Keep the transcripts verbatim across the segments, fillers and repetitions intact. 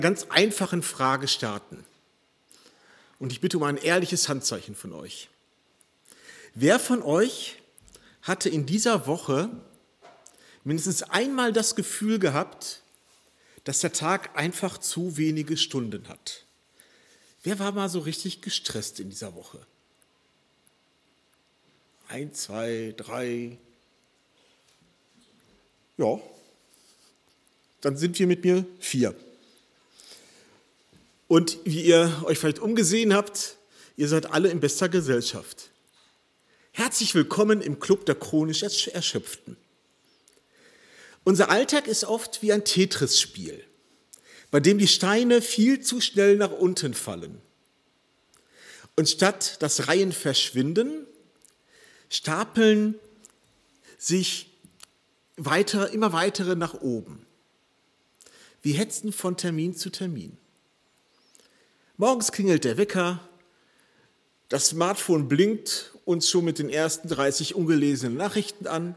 Ganz einfachen Frage starten. Und ich bitte um ein ehrliches Handzeichen von euch. Wer von euch hatte in dieser Woche mindestens einmal das Gefühl gehabt, dass der Tag einfach zu wenige Stunden hat? Wer war mal so richtig gestresst in dieser Woche? Ein, zwei, drei. Ja, dann sind wir mit mir vier. Und wie ihr euch vielleicht umgesehen habt, ihr seid alle in bester Gesellschaft. Herzlich willkommen im Club der chronisch Erschöpften. Unser Alltag ist oft wie ein Tetris-Spiel, bei dem die Steine viel zu schnell nach unten fallen. Und statt dass Reihen verschwinden, stapeln sich weiter, immer weitere nach oben. Wir hetzen von Termin zu Termin. Morgens klingelt der Wecker, das Smartphone blinkt uns schon mit den ersten dreißig ungelesenen Nachrichten an.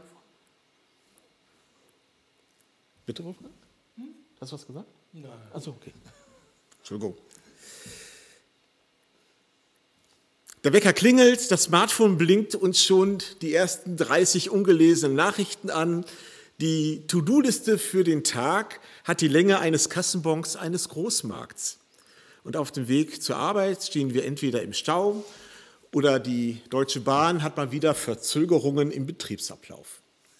Bitte, Wolfgang? Hast du was gesagt? Nein. Achso, okay. Entschuldigung. Der Wecker klingelt, das Smartphone blinkt uns schon die ersten dreißig ungelesenen Nachrichten an. Die To-Do-Liste für den Tag hat die Länge eines Kassenbons eines Großmarkts. Und auf dem Weg zur Arbeit stehen wir entweder im Stau oder die Deutsche Bahn hat mal wieder Verzögerungen im Betriebsablauf.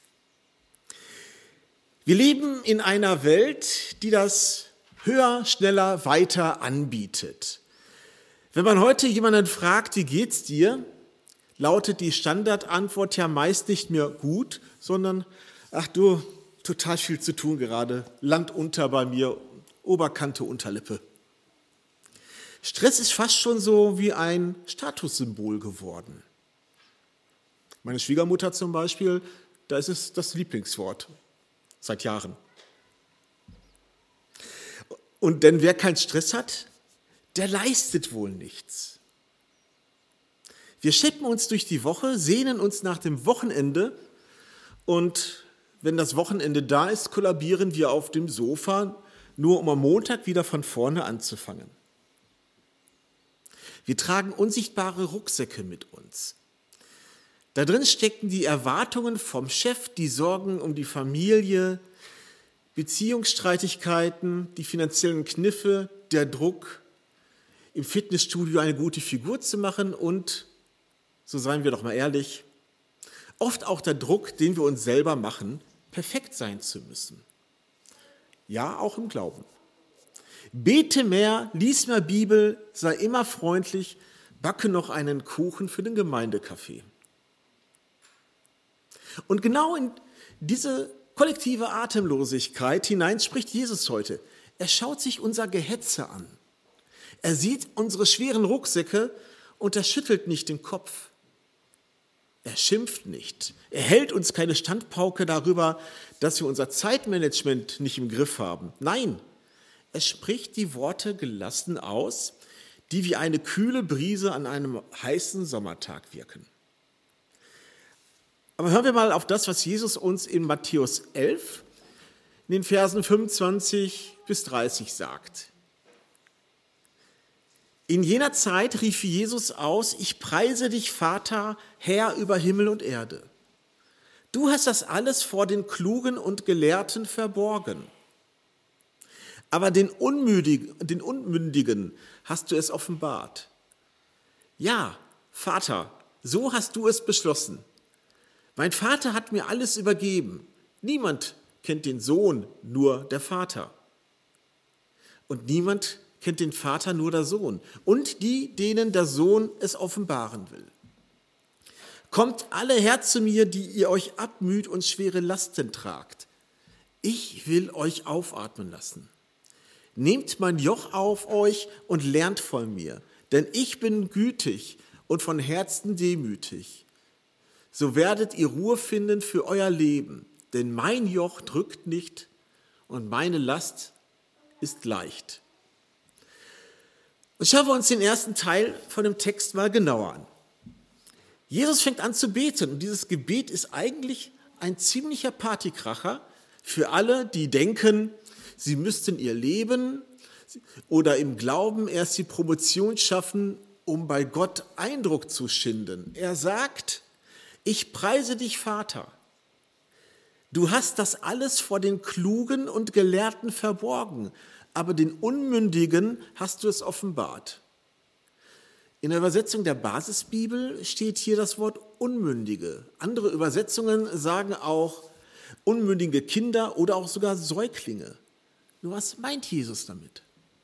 Wir leben in einer Welt, die das höher, schneller, weiter anbietet. Wenn man heute jemanden fragt, wie geht's dir, lautet die Standardantwort ja meist nicht mehr gut, sondern ach du, total viel zu tun gerade, Land unter bei mir, Oberkante, Unterlippe. Stress ist fast schon so wie ein Statussymbol geworden. Meine Schwiegermutter zum Beispiel, da ist es das Lieblingswort seit Jahren. Und denn wer keinen Stress hat, der leistet wohl nichts. Wir schippen uns durch die Woche, sehnen uns nach dem Wochenende und wenn das Wochenende da ist, kollabieren wir auf dem Sofa, nur um am Montag wieder von vorne anzufangen. Wir tragen unsichtbare Rucksäcke mit uns. Da drin stecken die Erwartungen vom Chef, die Sorgen um die Familie, Beziehungsstreitigkeiten, die finanziellen Kniffe, der Druck, im Fitnessstudio eine gute Figur zu machen und, so seien wir doch mal ehrlich, oft auch der Druck, den wir uns selber machen, perfekt sein zu müssen. Ja, auch im Glauben. Bete mehr, lies mehr Bibel, sei immer freundlich, backe noch einen Kuchen für den Gemeindekaffee. Und genau in diese kollektive Atemlosigkeit hinein spricht Jesus heute. Er schaut sich unser Gehetze an. Er sieht unsere schweren Rucksäcke und er schüttelt nicht den Kopf. Er schimpft nicht. Er hält uns keine Standpauke darüber, dass wir unser Zeitmanagement nicht im Griff haben. Nein, er spricht die Worte gelassen aus, die wie eine kühle Brise an einem heißen Sommertag wirken. Aber hören wir mal auf das, was Jesus uns in Matthäus elf, in den Versen fünfundzwanzig bis dreißig sagt. In jener Zeit rief Jesus aus, ich preise dich, Vater, Herr über Himmel und Erde. Du hast das alles vor den Klugen und Gelehrten verborgen. Aber den Unmündigen, den Unmündigen hast du es offenbart. Ja, Vater, so hast du es beschlossen. Mein Vater hat mir alles übergeben. Niemand kennt den Sohn, nur der Vater. Und niemand kennt den Vater, nur der Sohn. Und die, denen der Sohn es offenbaren will. Kommt alle her zu mir, die ihr euch abmüht und schwere Lasten tragt. Ich will euch aufatmen lassen. Nehmt mein Joch auf euch und lernt von mir, denn ich bin gütig und von Herzen demütig. So werdet ihr Ruhe finden für euer Leben, denn mein Joch drückt nicht und meine Last ist leicht. Und schauen wir uns den ersten Teil von dem Text mal genauer an. Jesus fängt an zu beten und dieses Gebet ist eigentlich ein ziemlicher Partykracher für alle, die denken, sie müssten ihr Leben oder im Glauben erst die Promotion schaffen, um bei Gott Eindruck zu schinden. Er sagt, ich preise dich, Vater. Du hast das alles vor den Klugen und Gelehrten verborgen, aber den Unmündigen hast du es offenbart. In der Übersetzung der Basisbibel steht hier das Wort Unmündige. Andere Übersetzungen sagen auch unmündige Kinder oder auch sogar Säuglinge. Nur was meint Jesus damit?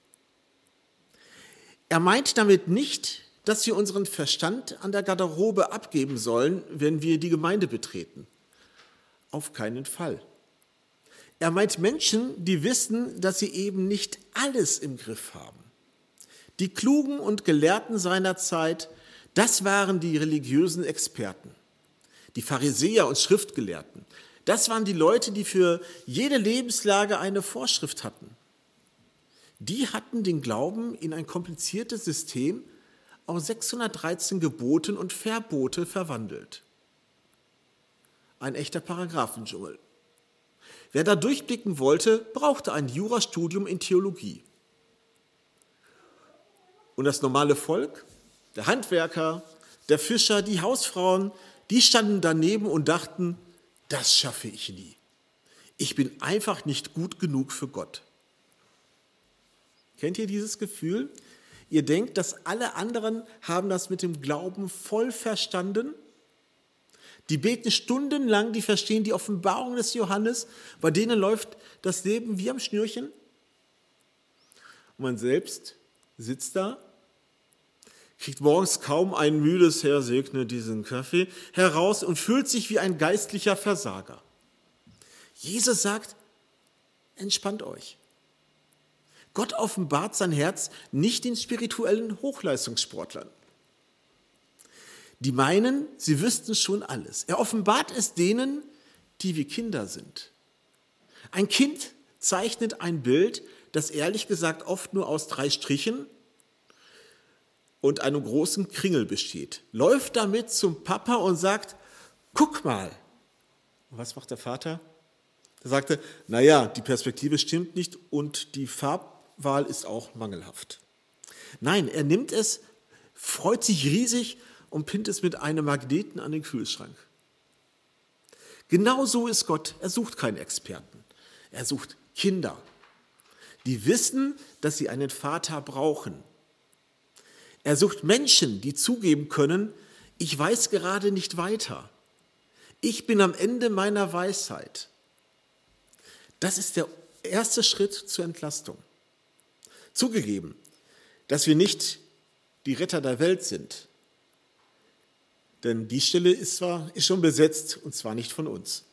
Er meint damit nicht, dass wir unseren Verstand an der Garderobe abgeben sollen, wenn wir die Gemeinde betreten. Auf keinen Fall. Er meint Menschen, die wissen, dass sie eben nicht alles im Griff haben. Die Klugen und Gelehrten seiner Zeit, das waren die religiösen Experten. Die Pharisäer und Schriftgelehrten, das waren die Leute, die für jede Lebenslage eine Vorschrift hatten. Die hatten den Glauben in ein kompliziertes System aus sechshundertdreizehn Geboten und Verbote verwandelt. Ein echter Paragraphendschungel. Wer da durchblicken wollte, brauchte ein Jurastudium in Theologie. Und das normale Volk, der Handwerker, der Fischer, die Hausfrauen, die standen daneben und dachten, das schaffe ich nie. Ich bin einfach nicht gut genug für Gott. Kennt ihr dieses Gefühl? Ihr denkt, dass alle anderen haben das mit dem Glauben voll verstanden? Die beten stundenlang, die verstehen die Offenbarung des Johannes, bei denen läuft das Leben wie am Schnürchen. Und man selbst sitzt da, kriegt morgens kaum ein müdes Herr segne diesen Kaffee heraus und fühlt sich wie ein geistlicher Versager. Jesus sagt, entspannt euch. Gott offenbart sein Herz nicht den spirituellen Hochleistungssportlern. Die meinen, sie wüssten schon alles. Er offenbart es denen, die wie Kinder sind. Ein Kind zeichnet ein Bild, das ehrlich gesagt oft nur aus drei Strichen und einem großen Kringel besteht. Läuft damit zum Papa und sagt, guck mal. Und was macht der Vater? Er sagte, naja, die Perspektive stimmt nicht und die Farbwahl ist auch mangelhaft. Nein, er nimmt es, freut sich riesig und pinnt es mit einem Magneten an den Kühlschrank. Genau so ist Gott. Er sucht keine Experten. Er sucht Kinder, die wissen, dass sie einen Vater brauchen. Er sucht Menschen, die zugeben können, ich weiß gerade nicht weiter. Ich bin am Ende meiner Weisheit. Das ist der erste Schritt zur Entlastung. Zugegeben, dass wir nicht die Retter der Welt sind. Denn die Stelle ist zwar ist schon besetzt, und zwar nicht von uns.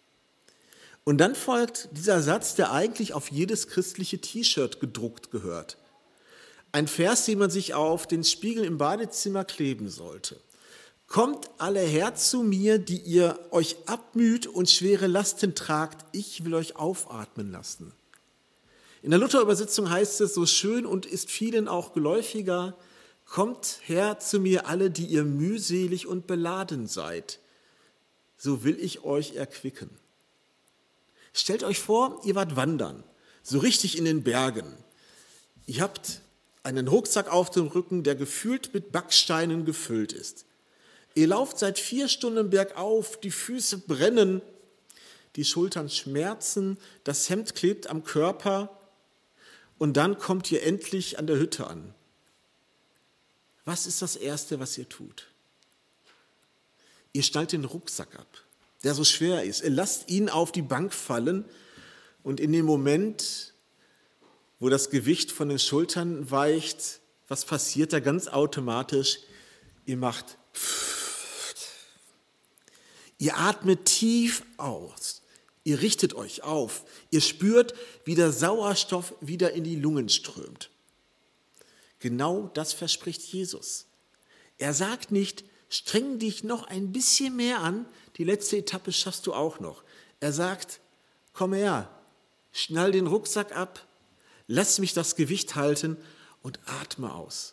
Und dann folgt dieser Satz, der eigentlich auf jedes christliche T-Shirt gedruckt gehört. Ein Vers, den man sich auf den Spiegel im Badezimmer kleben sollte. Kommt alle her zu mir, die ihr euch abmüht und schwere Lasten tragt, ich will euch aufatmen lassen. In der Luther-Übersetzung heißt es so schön und ist vielen auch geläufiger, kommt her zu mir alle, die ihr mühselig und beladen seid, so will ich euch erquicken. Stellt euch vor, ihr wart wandern, so richtig in den Bergen. Ihr habt einen Rucksack auf dem Rücken, der gefühlt mit Backsteinen gefüllt ist. Ihr lauft seit vier Stunden bergauf, die Füße brennen, die Schultern schmerzen, das Hemd klebt am Körper und dann kommt ihr endlich an der Hütte an. Was ist das Erste, was ihr tut? Ihr schnallt den Rucksack ab, der so schwer ist. Ihr lasst ihn auf die Bank fallen und in dem Moment, wo das Gewicht von den Schultern weicht, was passiert da ganz automatisch? Ihr macht Ihr atmet tief aus, ihr richtet euch auf, ihr spürt, wie der Sauerstoff wieder in die Lungen strömt. Genau das verspricht Jesus. Er sagt nicht, streng dich noch ein bisschen mehr an, die letzte Etappe schaffst du auch noch. Er sagt, komm her, schnall den Rucksack ab, lass mich das Gewicht halten und atme aus.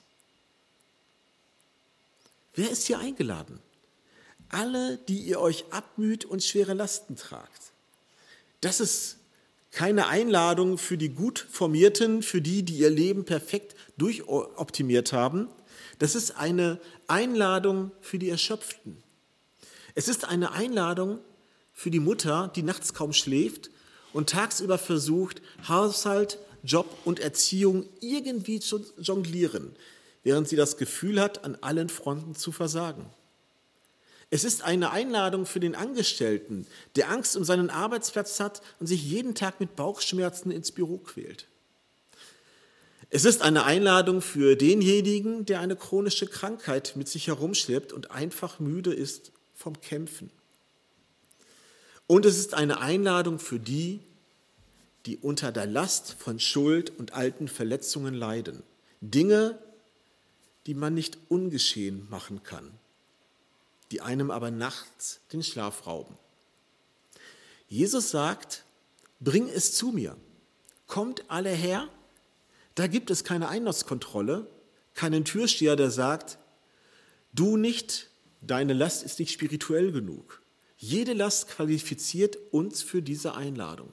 Wer ist hier eingeladen? Alle, die ihr euch abmüht und schwere Lasten tragt. Das ist keine Einladung für die gut formierten, für die, die ihr Leben perfekt durchoptimiert haben. Das ist eine Einladung für die Erschöpften. Es ist eine Einladung für die Mutter, die nachts kaum schläft und tagsüber versucht, Haushalt, Job und Erziehung irgendwie zu jonglieren, während sie das Gefühl hat, an allen Fronten zu versagen. Es ist eine Einladung für den Angestellten, der Angst um seinen Arbeitsplatz hat und sich jeden Tag mit Bauchschmerzen ins Büro quält. Es ist eine Einladung für denjenigen, der eine chronische Krankheit mit sich herumschleppt und einfach müde ist vom Kämpfen. Und es ist eine Einladung für die, die unter der Last von Schuld und alten Verletzungen leiden. Dinge, die man nicht ungeschehen machen kann, die einem aber nachts den Schlaf rauben. Jesus sagt, bring es zu mir, kommt alle her. Da gibt es keine Einlasskontrolle, keinen Türsteher, der sagt, du nicht, deine Last ist nicht spirituell genug. Jede Last qualifiziert uns für diese Einladung.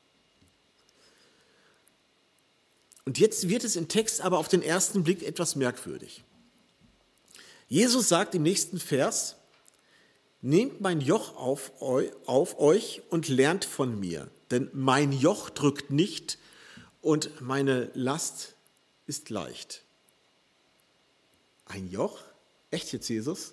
Und jetzt wird es im Text aber auf den ersten Blick etwas merkwürdig. Jesus sagt im nächsten Vers, nehmt mein Joch auf, auf euch und lernt von mir, denn mein Joch drückt nicht und meine Last ist leicht. Ein Joch? Echt jetzt, Jesus?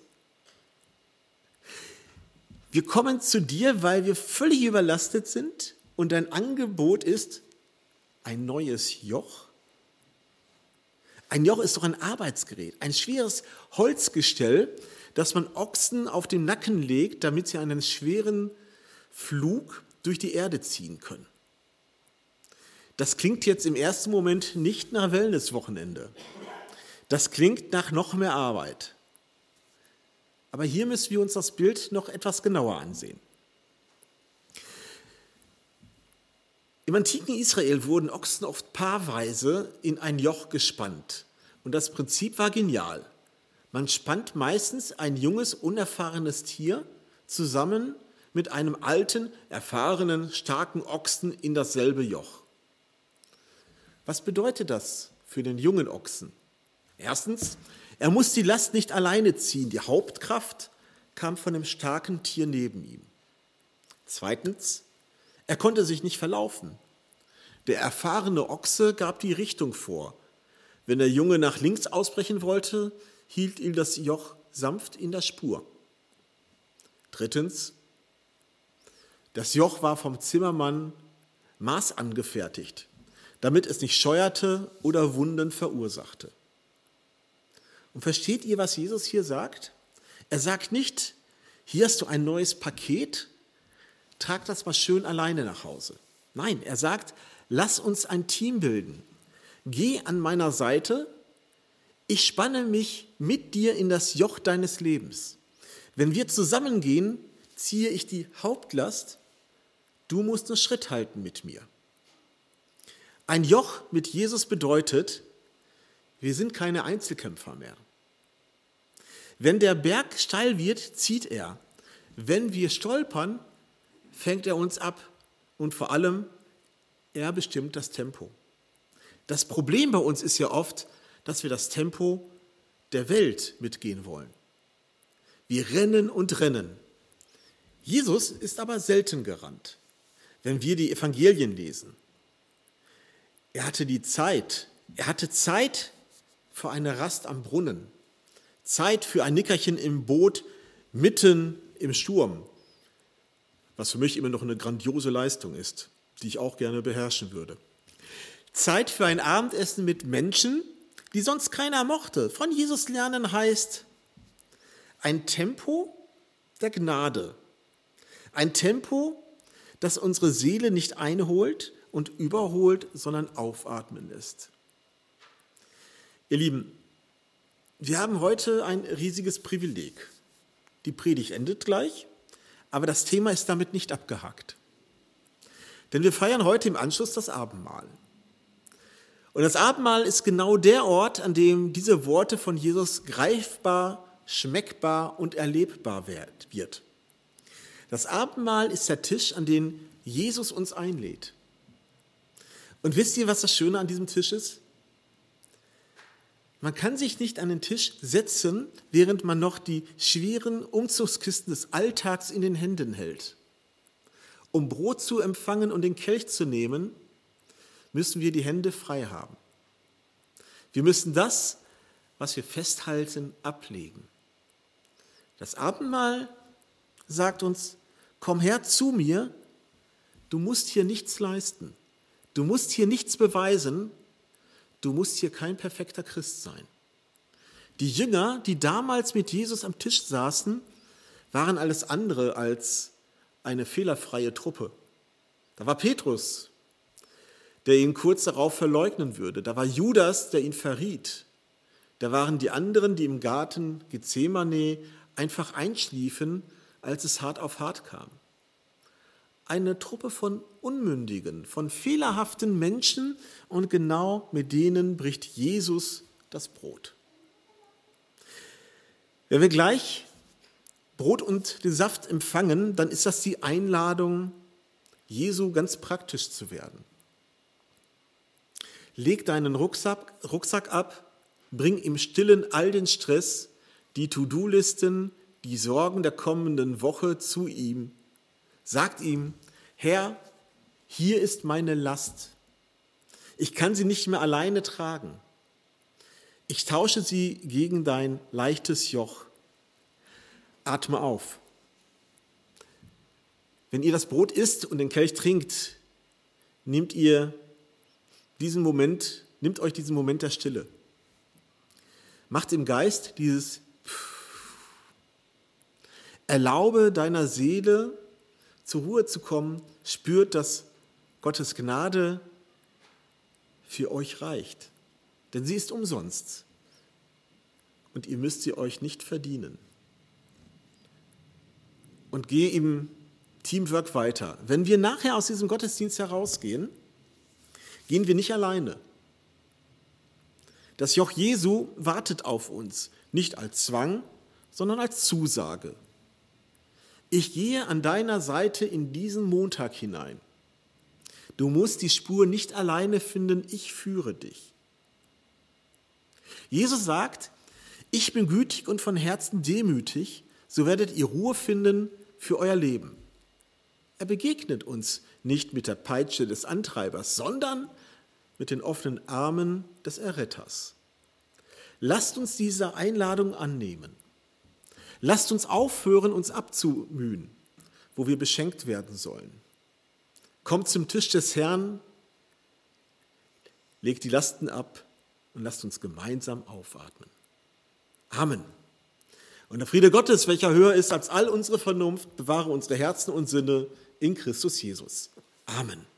Wir kommen zu dir, weil wir völlig überlastet sind und dein Angebot ist ein neues Joch? Ein Joch ist doch ein Arbeitsgerät, ein schweres Holzgestell, das man Ochsen auf den Nacken legt, damit sie einen schweren Flug durch die Erde ziehen können. Das klingt jetzt im ersten Moment nicht nach Wellnesswochenende. Das klingt nach noch mehr Arbeit. Aber hier müssen wir uns das Bild noch etwas genauer ansehen. Im antiken Israel wurden Ochsen oft paarweise in ein Joch gespannt. Und das Prinzip war genial. Man spannt meistens ein junges, unerfahrenes Tier zusammen mit einem alten, erfahrenen, starken Ochsen in dasselbe Joch. Was bedeutet das für den jungen Ochsen? Erstens, er muss die Last nicht alleine ziehen. Die Hauptkraft kam von dem starken Tier neben ihm. Zweitens, er konnte sich nicht verlaufen. Der erfahrene Ochse gab die Richtung vor. Wenn der Junge nach links ausbrechen wollte, hielt ihm das Joch sanft in der Spur. Drittens, das Joch war vom Zimmermann maßangefertigt, damit es nicht scheuerte oder Wunden verursachte. Und versteht ihr, was Jesus hier sagt? Er sagt nicht, hier hast du ein neues Paket, trag das mal schön alleine nach Hause. Nein, er sagt, lass uns ein Team bilden. Geh an meiner Seite, ich spanne mich mit dir in das Joch deines Lebens. Wenn wir zusammengehen, ziehe ich die Hauptlast, du musst nur Schritt halten mit mir. Ein Joch mit Jesus bedeutet, wir sind keine Einzelkämpfer mehr. Wenn der Berg steil wird, zieht er. Wenn wir stolpern, fängt er uns ab und vor allem, er bestimmt das Tempo. Das Problem bei uns ist ja oft, dass wir das Tempo der Welt mitgehen wollen. Wir rennen und rennen. Jesus ist aber selten gerannt, wenn wir die Evangelien lesen. Er hatte die Zeit, er hatte Zeit für eine Rast am Brunnen, Zeit für ein Nickerchen im Boot mitten im Sturm, was für mich immer noch eine grandiose Leistung ist, die ich auch gerne beherrschen würde. Zeit für ein Abendessen mit Menschen, die sonst keiner mochte. Von Jesus lernen heißt ein Tempo der Gnade. Ein Tempo, das unsere Seele nicht einholt und überholt, sondern aufatmen lässt. Ihr Lieben, wir haben heute ein riesiges Privileg. Die Predigt endet gleich, aber das Thema ist damit nicht abgehakt. Denn wir feiern heute im Anschluss das Abendmahl. Und das Abendmahl ist genau der Ort, an dem diese Worte von Jesus greifbar, schmeckbar und erlebbar wird. Das Abendmahl ist der Tisch, an den Jesus uns einlädt. Und wisst ihr, was das Schöne an diesem Tisch ist? Man kann sich nicht an den Tisch setzen, während man noch die schweren Umzugskisten des Alltags in den Händen hält. Um Brot zu empfangen und den Kelch zu nehmen, müssen wir die Hände frei haben. Wir müssen das, was wir festhalten, ablegen. Das Abendmahl sagt uns, komm her zu mir, du musst hier nichts leisten, du musst hier nichts beweisen, du musst hier kein perfekter Christ sein. Die Jünger, die damals mit Jesus am Tisch saßen, waren alles andere als eine fehlerfreie Truppe. Da war Petrus, der ihn kurz darauf verleugnen würde. Da war Judas, der ihn verriet. Da waren die anderen, die im Garten Gethsemane einfach einschliefen, als es hart auf hart kam. Eine Truppe von unmündigen, von fehlerhaften Menschen und genau mit denen bricht Jesus das Brot. Wenn wir gleich Brot und den Saft empfangen, dann ist das die Einladung, Jesu ganz praktisch zu werden. Leg deinen Rucksack, Rucksack ab, bring im Stillen all den Stress, die To-Do-Listen, die Sorgen der kommenden Woche zu ihm. Sagt ihm, Herr, hier ist meine Last. Ich kann sie nicht mehr alleine tragen. Ich tausche sie gegen dein leichtes Joch. Atme auf. Wenn ihr das Brot isst und den Kelch trinkt, nehmt ihr diesen Moment, nehmt euch diesen Moment der Stille. Macht im Geist dieses Erlaube deiner Seele zur Ruhe zu kommen, spürt, dass Gottes Gnade für euch reicht. Denn sie ist umsonst und ihr müsst sie euch nicht verdienen. Und geh im Teamwork weiter. Wenn wir nachher aus diesem Gottesdienst herausgehen, gehen wir nicht alleine. Das Joch Jesu wartet auf uns, nicht als Zwang, sondern als Zusage. Ich gehe an deiner Seite in diesen Montag hinein. Du musst die Spur nicht alleine finden, ich führe dich. Jesus sagt, ich bin gütig und von Herzen demütig, so werdet ihr Ruhe finden für euer Leben. Er begegnet uns nicht mit der Peitsche des Antreibers, sondern mit den offenen Armen des Erretters. Lasst uns diese Einladung annehmen. Lasst uns aufhören, uns abzumühen, wo wir beschenkt werden sollen. Kommt zum Tisch des Herrn, legt die Lasten ab und lasst uns gemeinsam aufatmen. Amen. Und der Friede Gottes, welcher höher ist als all unsere Vernunft, bewahre unsere Herzen und Sinne in Christus Jesus. Amen.